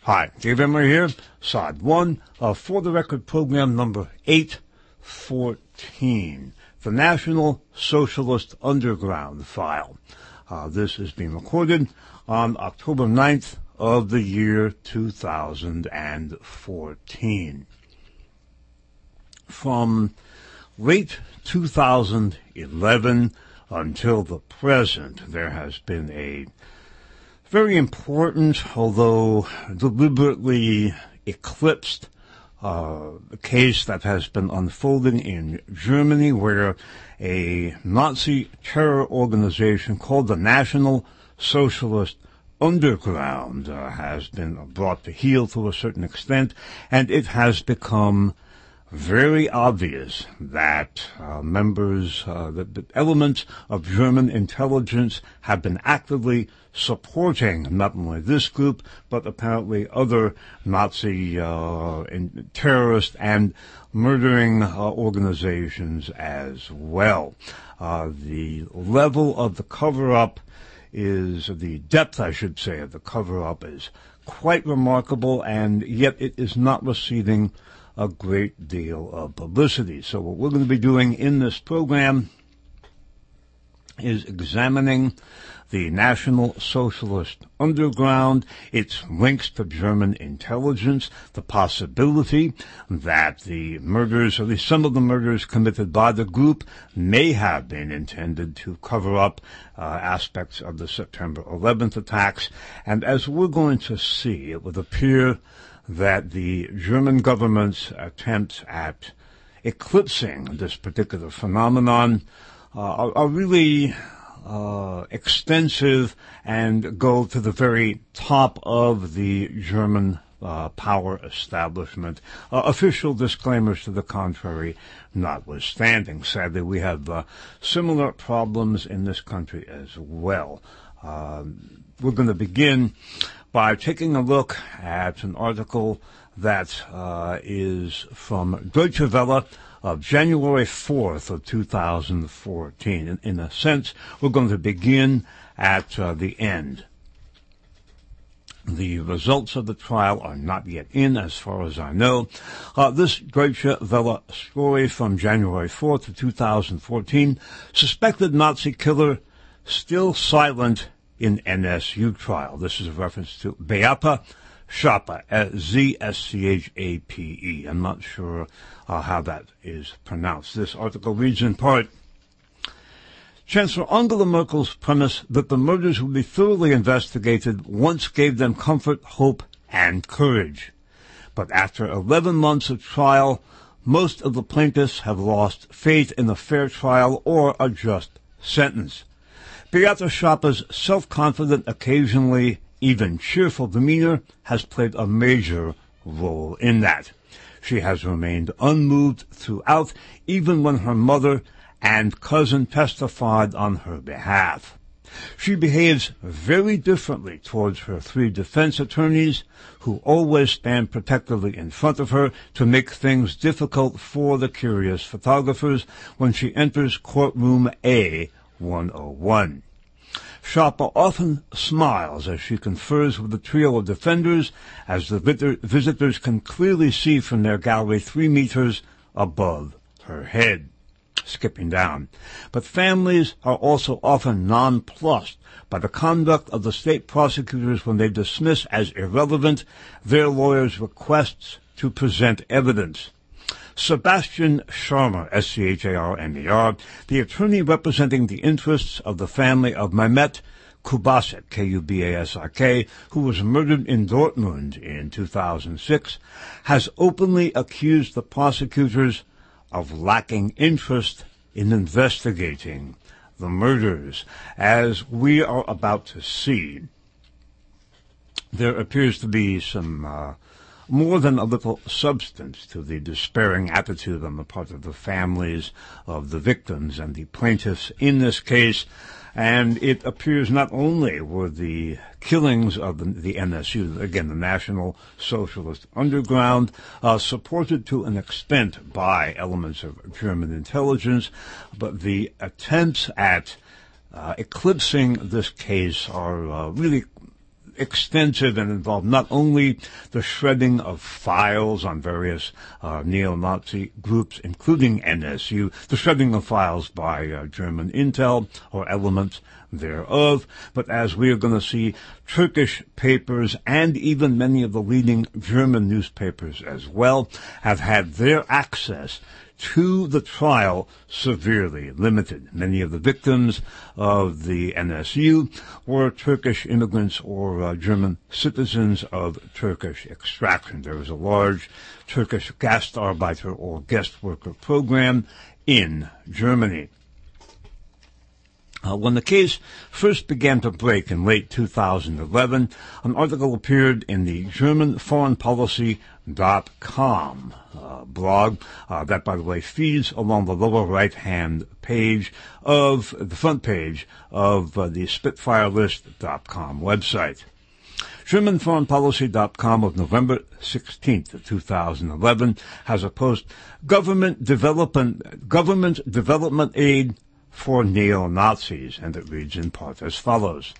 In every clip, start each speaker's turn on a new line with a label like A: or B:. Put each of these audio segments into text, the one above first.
A: Hi, Dave Emery here, side 1 For the Record program number 814, the National Socialist Underground file. This is being recorded on October 9th of the year 2014. From late 2011 until the present, there has been a very important, although deliberately eclipsed, case that has been unfolding in Germany, where a Nazi terror organization called the National Socialist Underground has been brought to heel to a certain extent, and it has become very obvious that that elements of German intelligence have been actively supporting not only this group, but apparently other Nazi terrorist and murdering organizations as well. The level of the cover-up the depth, I should say, of the cover-up is quite remarkable, and yet it is not receiving a great deal of publicity. So what we're going to be doing in this program is examining the National Socialist Underground, its links to German intelligence, the possibility that the murders, or at least some of the murders committed by the group, may have been intended to cover up aspects of the September 11th attacks. And as we're going to see, it would appear that the German government's attempts at eclipsing this particular phenomenon are really extensive and go to the very top of the German power establishment. Official disclaimers to the contrary notwithstanding. Sadly, we have similar problems in this country as well. We're going to begin by taking a look at an article that is from Deutsche Welle of January 4th of 2014. In a sense, we're going to begin at the end. The results of the trial are not yet in, as far as I know. This Deutsche Welle story from January 4th of 2014, suspected Nazi killer still silent in NSU trial. This is a reference to Beate Zschäpe, Z-S-C-H-A-P-E. I'm not sure how that is pronounced. This article reads in part, Chancellor Angela Merkel's premise that the murders would be thoroughly investigated once gave them comfort, hope, and courage. But after 11 months of trial, most of the plaintiffs have lost faith in a fair trial or a just sentence. Beate Zschäpe's self-confident, occasionally even cheerful demeanor has played a major role in that. She has remained unmoved throughout, even when her mother and cousin testified on her behalf. She behaves very differently towards her 3 defense attorneys, who always stand protectively in front of her to make things difficult for the curious photographers when she enters courtroom A101. Zschäpe often smiles as she confers with the trio of defenders, as the visitors can clearly see from their gallery 3 meters above her head. Skipping down. But families are also often nonplussed by the conduct of the state prosecutors when they dismiss as irrelevant their lawyers' requests to present evidence. Sebastian Scharmer, S-C-H-A-R-M-E-R, the attorney representing the interests of the family of Mehmet Kubasik, K-U-B-A-S-I-K, who was murdered in Dortmund in 2006, has openly accused the prosecutors of lacking interest in investigating the murders. As we are about to see, there appears to be some more than a little substance to the despairing attitude on the part of the families of the victims and the plaintiffs in this case. And it appears not only were the killings of the NSU, again, the National Socialist Underground, supported to an extent by elements of German intelligence, but the attempts at eclipsing this case are really extensive and involved not only the shredding of files on various neo-Nazi groups, including NSU, the shredding of files by German intel or elements thereof, but as we are going to see, Turkish papers and even many of the leading German newspapers as well have had their access to the trial severely limited. Many of the victims of the NSU were Turkish immigrants or German citizens of Turkish extraction. There was a large Turkish Gastarbeiter or guest worker program in Germany. When the case first began to break in late 2011, an article appeared in the German ForeignPolicy.com blog that, by the way, feeds along the lower right-hand page of the front page of the SpitfireList.com website. GermanForeignPolicy.com of November 16th, 2011 has a post, Government Development Aid for Neo-Nazis, and it reads in part as follows.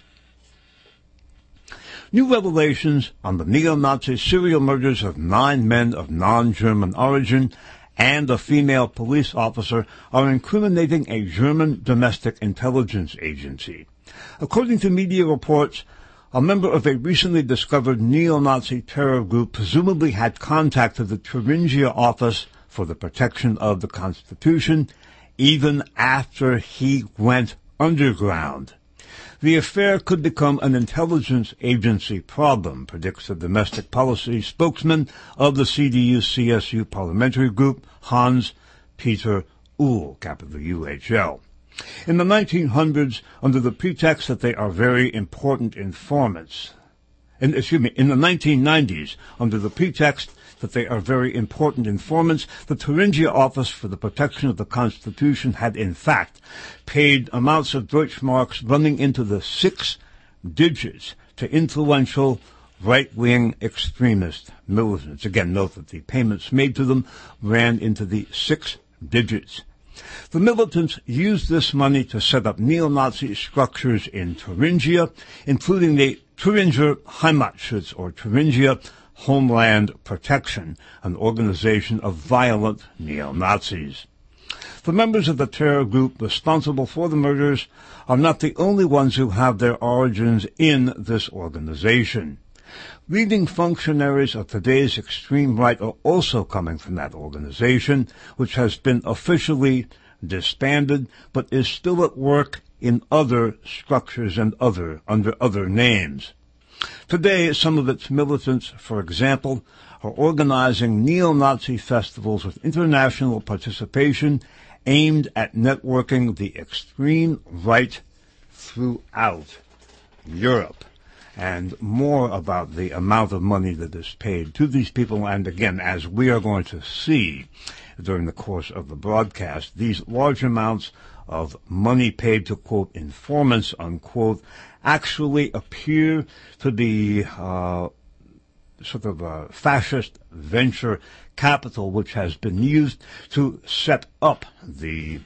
A: New revelations on the neo-Nazi serial murders of 9 men of non-German origin and a female police officer are incriminating a German domestic intelligence agency. According to media reports, a member of a recently discovered neo-Nazi terror group presumably had contacted the Thuringia Office for the Protection of the Constitution even after he went underground. The affair could become an intelligence agency problem, predicts the domestic policy spokesman of the CDU-CSU parliamentary group, Hans-Peter Uhl, capital U-H-L. In the 1900s, under the pretext that they are very important informants, in the 1990s, under the pretext that they are very important informants, the Thuringia Office for the Protection of the Constitution had in fact paid amounts of Deutschmarks running into the 6 digits to influential right-wing extremist militants. Again, note that the payments made to them ran into the 6 digits. The militants used this money to set up neo-Nazi structures in Thuringia, including the Thuringer Heimatschutz, or Thuringia Homeland Protection, an organization of violent neo-Nazis. The members of the terror group responsible for the murders are not the only ones who have their origins in this organization. Leading functionaries of today's extreme right are also coming from that organization, which has been officially disbanded, but is still at work in other structures and under other names. Today, some of its militants, for example, are organizing neo-Nazi festivals with international participation aimed at networking the extreme right throughout Europe. And more about the amount of money that is paid to these people, and again, as we are going to see during the course of the broadcast, these large amounts of money paid to, quote, informants, unquote, actually appear to be sort of a fascist venture capital which has been used to set up the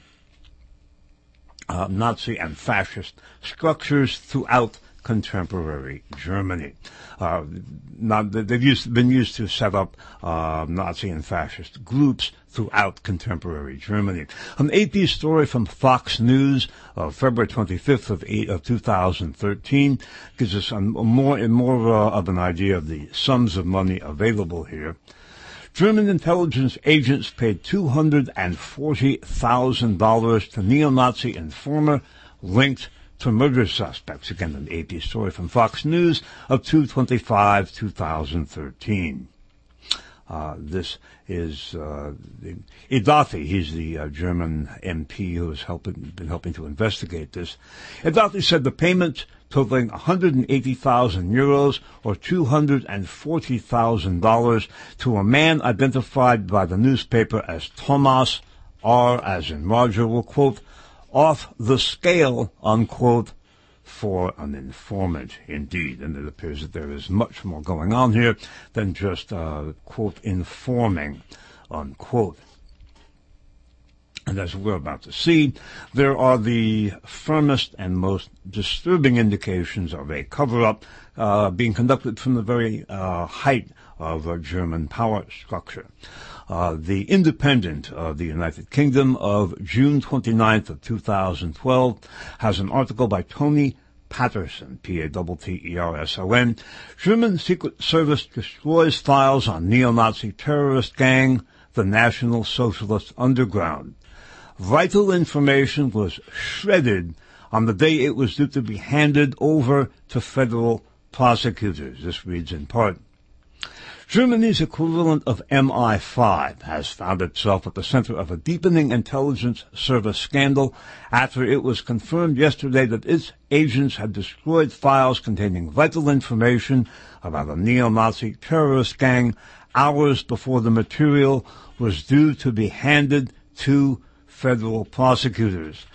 A: Nazi and fascist structures throughout contemporary Germany. They've been used to set up Nazi and fascist groups throughout contemporary Germany. An AP story from Fox News of February 25th of 2013 gives us more of an idea of the sums of money available here. German intelligence agents paid $240,000 to neo-Nazi informer linked to murder suspects. Again, an AP story from Fox News of 2/25/2013. This is Edafi. He's the German MP who has been helping to investigate this. Edafi said the payment totaling 180,000 euros or $240,000 to a man identified by the newspaper as Thomas R. as in Roger will, quote, off the scale, unquote, for an informant, indeed. And it appears that there is much more going on here than just, quote, informing, unquote. And as we're about to see, there are the firmest and most disturbing indications of a cover-up being conducted from the very height of a German power structure. The Independent of the United Kingdom of June 29th of 2012 has an article by Tony Patterson, Patterson. German Secret Service destroys files on neo-Nazi terrorist gang, the National Socialist Underground. Vital information was shredded on the day it was due to be handed over to federal prosecutors. This reads in part, Germany's equivalent of MI5 has found itself at the center of a deepening intelligence service scandal after it was confirmed yesterday that its agents had destroyed files containing vital information about a neo-Nazi terrorist gang hours before the material was due to be handed to federal prosecutors.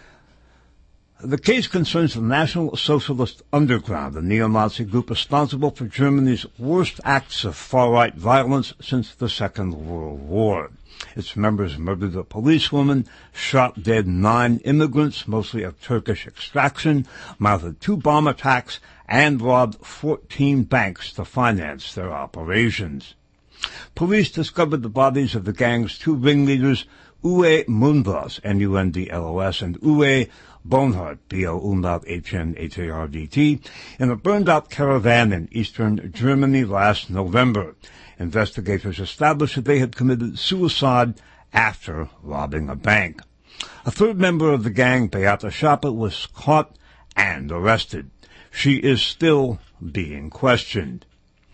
A: The case concerns the National Socialist Underground, a neo-Nazi group responsible for Germany's worst acts of far-right violence since the Second World War. Its members murdered a policewoman, shot dead 9 immigrants, mostly of Turkish extraction, mounted 2 bomb attacks, and robbed 14 banks to finance their operations. Police discovered the bodies of the gang's 2 ringleaders, Uwe Mundlos, Mundlos, and Uwe Bonhart, Bonhardt, in a burned-out caravan in eastern Germany last November. Investigators established that they had committed suicide after robbing a bank. A third member of the gang, Beate Schapper, was caught and arrested. She is still being questioned.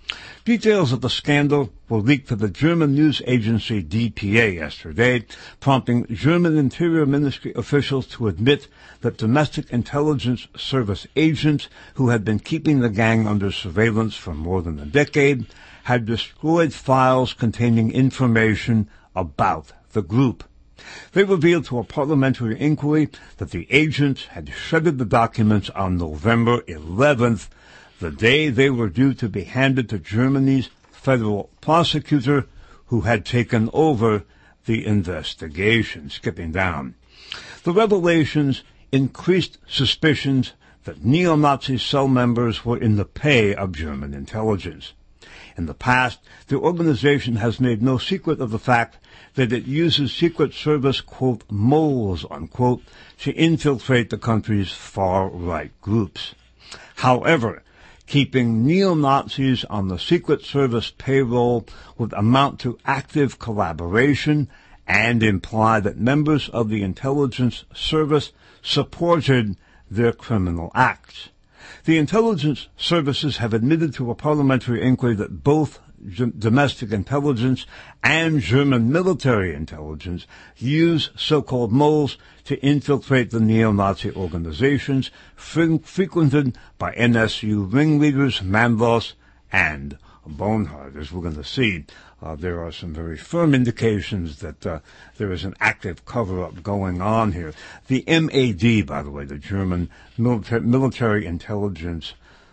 A: Details of the scandal were leaked to the German news agency DPA yesterday, prompting German Interior Ministry officials to admit that domestic intelligence service agents who had been keeping the gang under surveillance for more than a decade had destroyed files containing information about the group. They revealed to a parliamentary inquiry that the agents had shredded the documents on November 11th, the day they were due to be handed to Germany's federal prosecutor, who had taken over the investigation. Skipping down. The revelations increased suspicions that neo-Nazi cell members were in the pay of German intelligence. In the past, the organization has made no secret of the fact that it uses Secret Service, quote, moles, unquote, to infiltrate the country's far-right groups. However, keeping neo-Nazis on the Secret Service payroll would amount to active collaboration and imply that members of the intelligence service supported their criminal acts. The intelligence services have admitted to a parliamentary inquiry that both domestic intelligence and German military intelligence use so-called moles to infiltrate the neo-Nazi organizations frequented by NSU ringleaders Mundlos and Bonhart. As we're going to see, there are some very firm indications that there is an active cover-up going on here. The MAD, by the way, the German military intelligence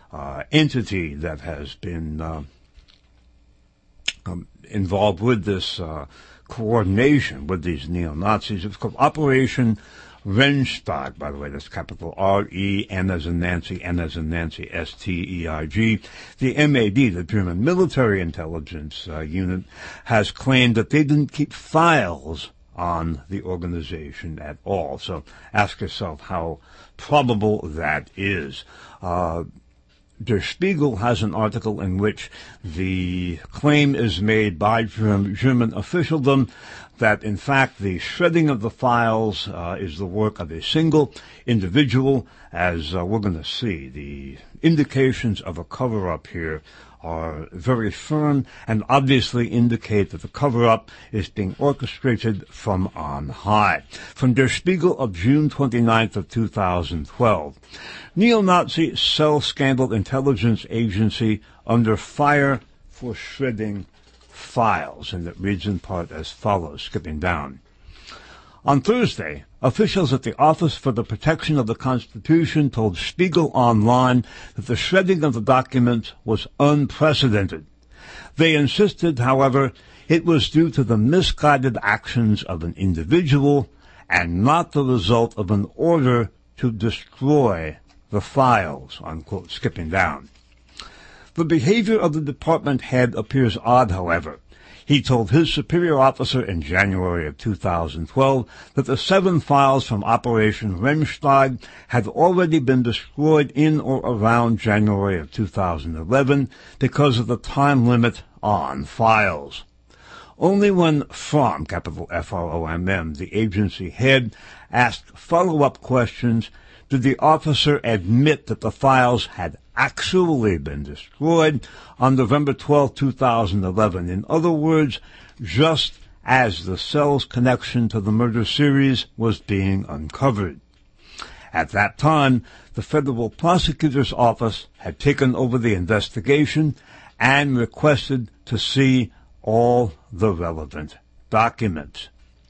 A: entity that has been involved with this coordination with these neo-Nazis. It's called Operation Rensteig, by the way. That's capital R-E-N as in Nancy, N as in Nancy, S-T-E-I-G. The MAD, the German military intelligence unit, has claimed that they didn't keep files on the organization at all. So ask yourself how probable that is. Der Spiegel has an article in which the claim is made by German officialdom that, in fact, the shredding of the files is the work of a single individual. As we're going to see, the indications of a cover-up here are very firm and obviously indicate that the cover-up is being orchestrated from on high. From Der Spiegel of June 29th of 2012. Neo-Nazi cell scandal intelligence agency under fire for shredding files. And it reads in part as follows, skipping down. On Thursday, officials at the Office for the Protection of the Constitution told Spiegel Online that the shredding of the documents was unprecedented. They insisted, however, it was due to the misguided actions of an individual and not the result of an order to destroy the files, unquote, skipping down. The behavior of the department head appears odd, however. He told his superior officer in January of 2012 that the 7 files from Operation Remsteig had already been destroyed in or around January of 2011 because of the time limit on files. Only when Fromm, capital F-R-O-M-M, the agency head, asked follow-up questions did the officer admit that the files had actually been destroyed on November 12, 2011. In other words, just as the cell's connection to the murder series was being uncovered. At that time, the federal prosecutor's office had taken over the investigation and requested to see all the relevant documents.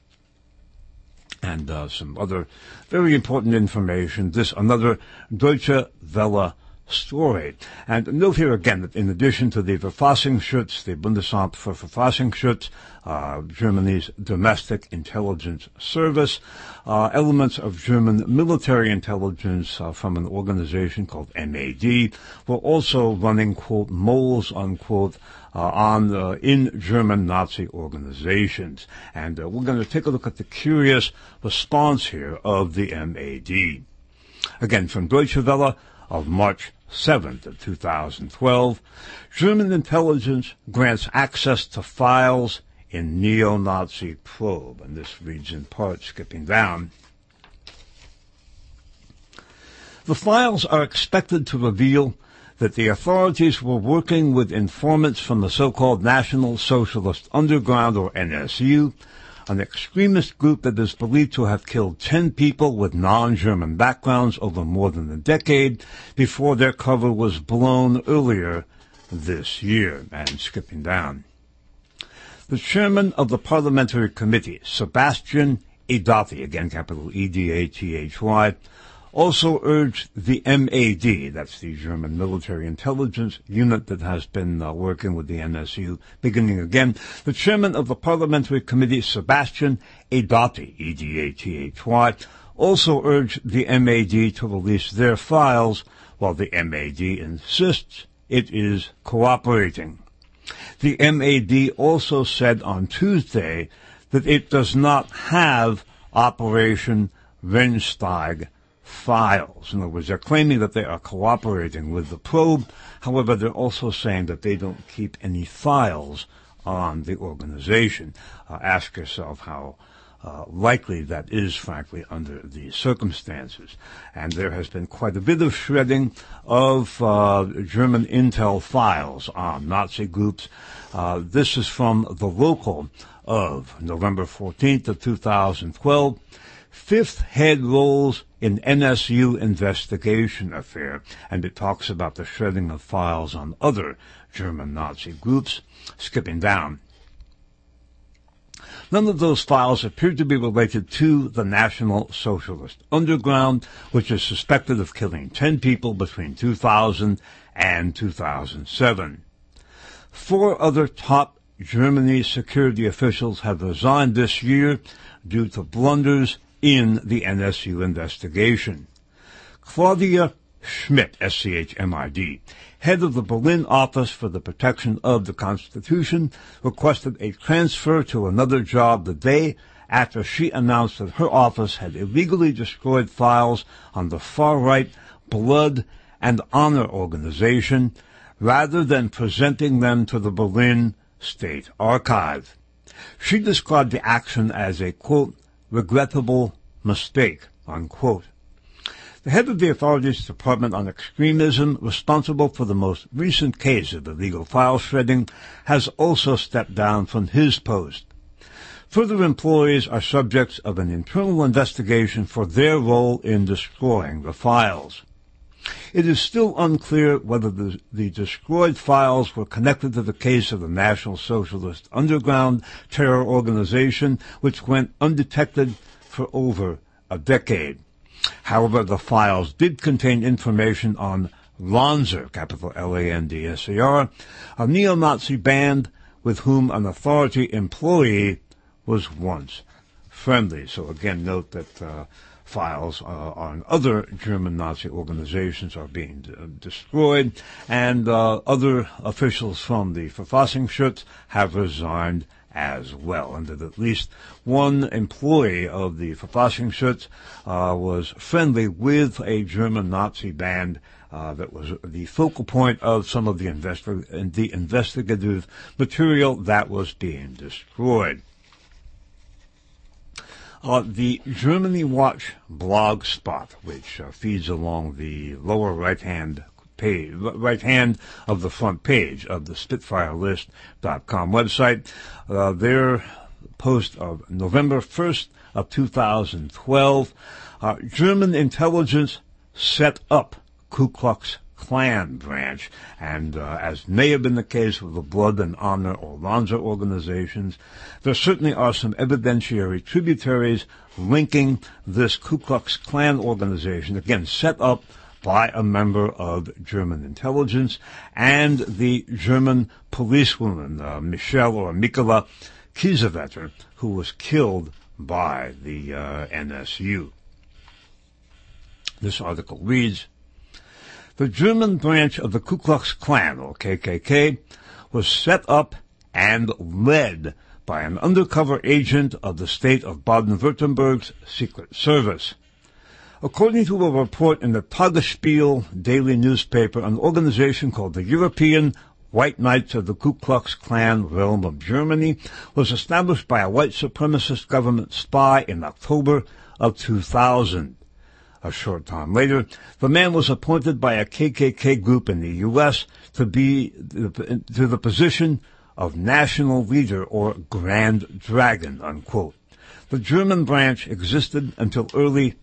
A: And some other very important information. This another Deutsche Welle story. And note here again that in addition to the Verfassungsschutz, the Bundesamt für Verfassungsschutz, Germany's domestic intelligence service, elements of German military intelligence from an organization called MAD were also running, quote, moles, unquote, in German Nazi organizations. And we're going to take a look at the curious response here of the MAD. Again, from Deutsche Welle of March 7th of 2012, German intelligence grants access to files in neo-Nazi probe. And this reads in part, skipping down. The files are expected to reveal that the authorities were working with informants from the so-called National Socialist Underground, or NSU, an extremist group that is believed to have killed 10 people with non-German backgrounds over more than a decade before their cover was blown earlier this year. And skipping down. The chairman of the parliamentary committee, Sebastian Edathy, again capital E-D-A-T-H-Y, also urged the MAD, that's the German military intelligence unit that has been working with the NSU, beginning again. The chairman of the parliamentary committee, Sebastian Edathy, E-D-A-T-H-Y, also urged the MAD to release their files, while the MAD insists it is cooperating. The MAD also said on Tuesday that it does not have Operation Remsteig files. In other words, they're claiming that they are cooperating with the probe. However, they're also saying that they don't keep any files on the organization. Ask yourself how likely that is, frankly, under these circumstances. And there has been quite a bit of shredding of German intel files on Nazi groups. This is from the Local of November 14th of 2012. 5th head rolls in NSU investigation affair, and it talks about the shredding of files on other German Nazi groups. Skipping down. None of those files appear to be related to the National Socialist Underground, which is suspected of killing 10 people between 2000 and 2007. 4 other top Germany security officials have resigned this year due to blunders in the NSU investigation. Claudia Schmidt, S-C-H-M-I-D, head of the Berlin Office for the Protection of the Constitution, requested a transfer to another job the day after she announced that her office had illegally destroyed files on the far-right Blood and Honor organization rather than presenting them to the Berlin State Archive. She described the action as a, quote, regrettable mistake, unquote. The head of the authorities' Department on Extremism, responsible for the most recent case of illegal file shredding, has also stepped down from his post. Further employees are subjects of an internal investigation for their role in destroying the files. It is still unclear whether the destroyed files were connected to the case of the National Socialist Underground terror organization, which went undetected for over a decade. However, the files did contain information on Landser, capital L-A-N-D-S-E-R, a neo-Nazi band with whom an authority employee was once friendly. So again, note that files on other German Nazi organizations are being destroyed, and other officials from the Verfassungsschutz have resigned as well, and that at least one employee of the Verfassungsschutz was friendly with a German Nazi band that was the focal point of some of the investigative material that was being destroyed. The Germany Watch blog spot, which feeds along the lower right hand of the front page of the SpitfireList.com website, their post of November 1st of 2012, German intelligence set up Ku Klux Klan branch, and as may have been the case with the Blood and Honor or Lanza organizations, there certainly are some evidentiary tributaries linking this Ku Klux Klan organization, again set up by a member of German intelligence, and the German policewoman Michelle or Mikola Kiesewetter, who was killed by the NSU. This article reads, the German branch of the Ku Klux Klan, or KKK, was set up and led by an undercover agent of the state of Baden-Württemberg's Secret Service. According to a report in the Tagesspiegel daily newspaper, an organization called the European White Knights of the Ku Klux Klan realm of Germany was established by a white supremacist government spy in October of 2000. A short time later, the man was appointed by a KKK group in the U.S. to the position of national leader or Grand Dragon, unquote. The German branch existed until early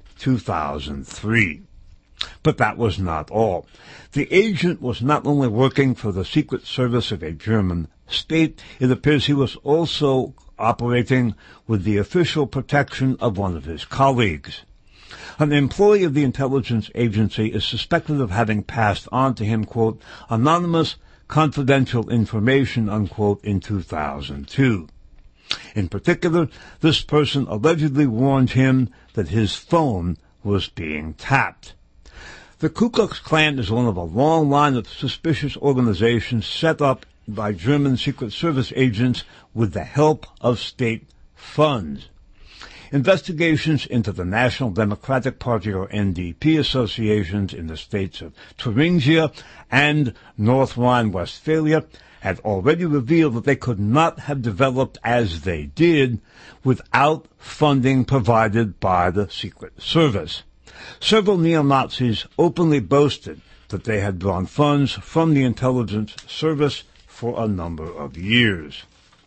A: 2003. But that was not all. The agent was not only working for the Secret Service of a German state, it appears he was also operating with the official protection of one of his colleagues. An employee of the intelligence agency is suspected of having passed on to him, quote, anonymous, confidential information, unquote, in 2002. In particular, this person allegedly warned him that his phone was being tapped. The Ku Klux Klan is one of a long line of suspicious organizations set up by German Secret Service agents with the help of state funds. Investigations into the National Democratic Party, or NDP, associations in the states of Thuringia and North Rhine-Westphalia had already revealed that they could not have developed as they did without funding provided by the Secret Service. Several neo-Nazis openly boasted that they had drawn funds from the intelligence service for a number of years.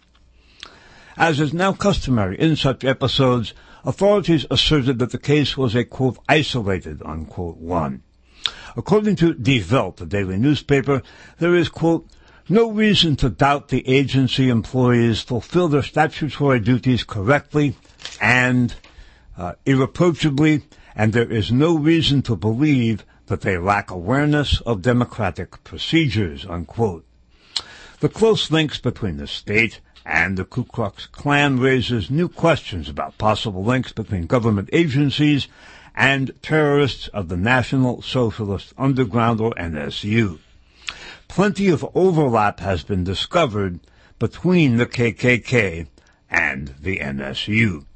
A: As is now customary in such episodes, authorities asserted that the case was a, quote, isolated, unquote, one. According to Die Welt, the daily newspaper, there is, quote, no reason to doubt the agency employees fulfill their statutory duties correctly and irreproachably, and there is no reason to believe that they lack awareness of democratic procedures, unquote. The close links between the state and the Ku Klux Klan raises new questions about possible links between government agencies and terrorists of the National Socialist Underground, or NSU. Plenty of overlap has been discovered between the KKK and the NSU.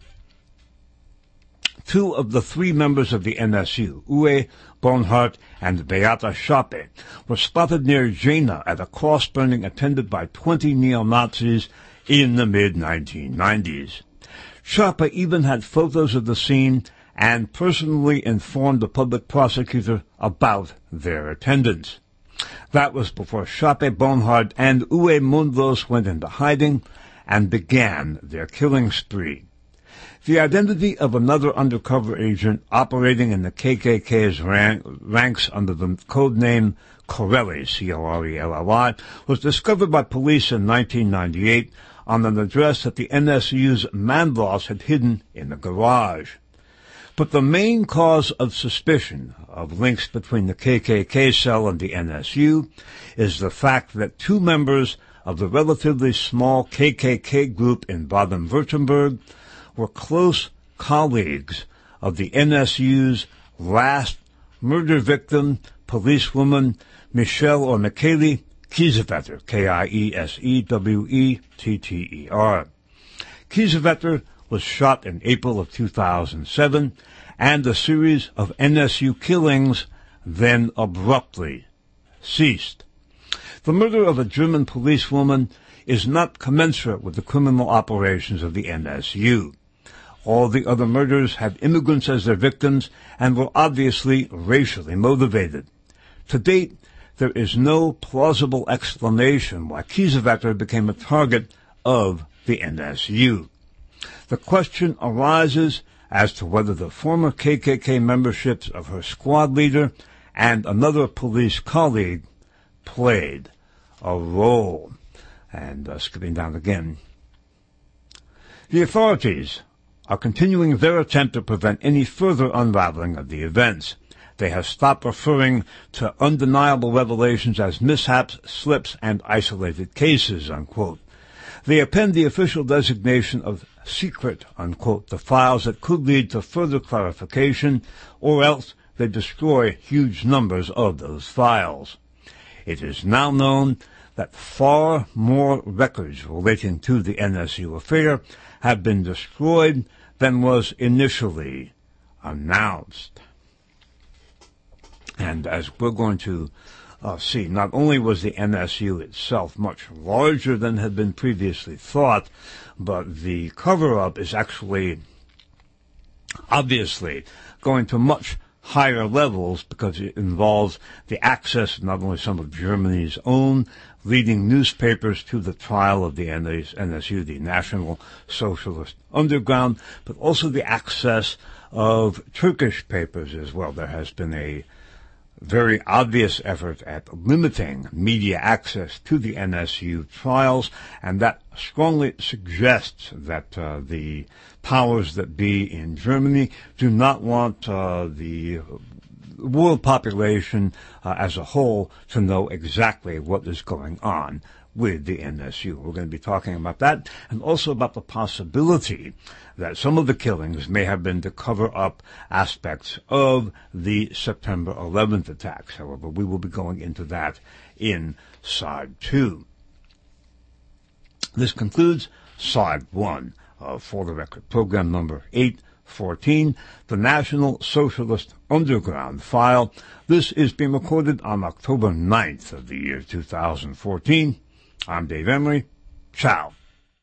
A: Two of the three members of the NSU, Uwe Bonhardt and Beata Schäpe, were spotted near Jena at a cross-burning attended by 20 neo-Nazis in the mid-1990s. Schäpe even had photos of the scene and personally informed the public prosecutor about their attendance. That was before Schäpe, Bonhardt, and Uwe Mundlos went into hiding and began their killing spree. The identity of another undercover agent operating in the KKK's ranks under the code name Corelli, C-O-R-E-L-L-I, was discovered by police in 1998 on an address that the NSU's Mandlos had hidden in the garage. But the main cause of suspicion of links between the KKK cell and the NSU is the fact that two members of the relatively small KKK group in Baden-Württemberg were close colleagues of the NSU's last murder victim, policewoman Michelle or Michele Kiesewetter, Kiesewetter. Kiesewetter was shot in April of 2007, and a series of NSU killings then abruptly ceased. The murder of a German policewoman is not commensurate with the criminal operations of the NSU. All the other murders had immigrants as their victims and were obviously racially motivated. To date, there is no plausible explanation why Kiesewetter became a target of the NSU. The question arises as to whether the former KKK memberships of her squad leader and another police colleague played a role. And skipping down again. The authorities are continuing their attempt to prevent any further unraveling of the events. They have stopped referring to undeniable revelations as mishaps, slips, and isolated cases, unquote. They append the official designation of secret, unquote, to files that could lead to further clarification, or else they destroy huge numbers of those files. It is now known that far more records relating to the NSU affair have been destroyed than was initially announced. And as we're going to see, not only was the NSU itself much larger than had been previously thought, but the cover-up is actually obviously going to much higher levels because it involves the access of not only some of Germany's own leading newspapers to the trial of the NSU, the National Socialist Underground, but also the access of Turkish papers as well. There has been a very obvious effort at limiting media access to the NSU trials, and that strongly suggests that the powers that be in Germany do not want the world population as a whole to know exactly what is going on with the NSU. We're going to be talking about that, and also about the possibility that some of the killings may have been to cover up aspects of the September 11th attacks. However, we will be going into that in Side 2. This concludes Side 1 of For the Record, program number 814, the National Socialist Underground file. This is being recorded on October 9th of the year 2014. I'm Dave Emery. Ciao.